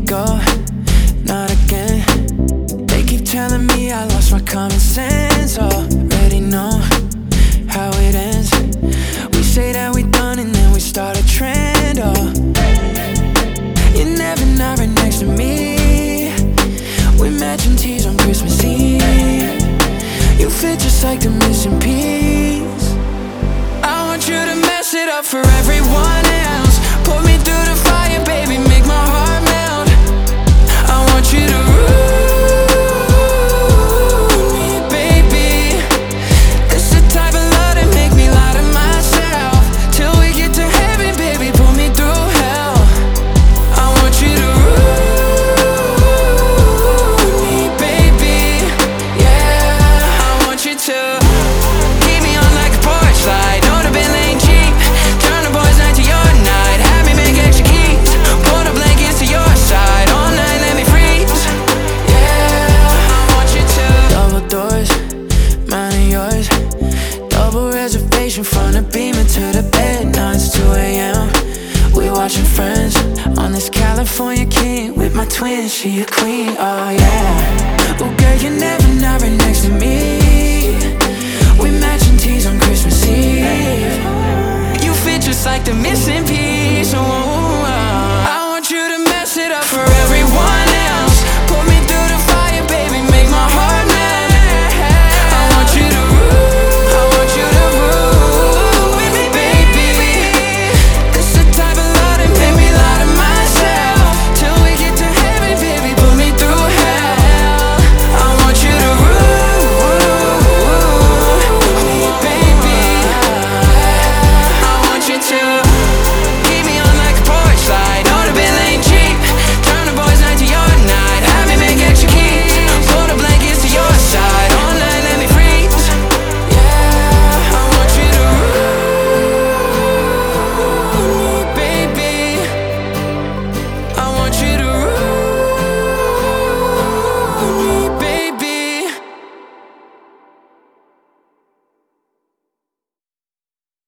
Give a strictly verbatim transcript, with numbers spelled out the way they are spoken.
go, not again. They keep telling me I lost my common sense. Already know how it ends. We say that we done and then we start a trend. Oh, you're never not right next to me. We matching tees on Christmas Eve. You fit just like the missing piece. I want you to mess it up for everyone else. Put me through the fire, baby, make my heart melt. I want you to ruin me, baby. This the type of love that make me lie to myself. Till we get to heaven, baby, put me through hell. I want you to ruin me, baby. Yeah, I want you to keep me on like a porch light. Know the been lane cheap. Turn the boys' night to your night. Have me make extra keys. Put the blankets to your side. All night, let me freeze. Yeah, I want you to double doors, mine and yours. Double reservation from the Beamer to the bed. Now it's two a m We watching Friends on this California king with my twin, she a queen. Oh yeah. Oh girl, you're never not right next to me. We matching tees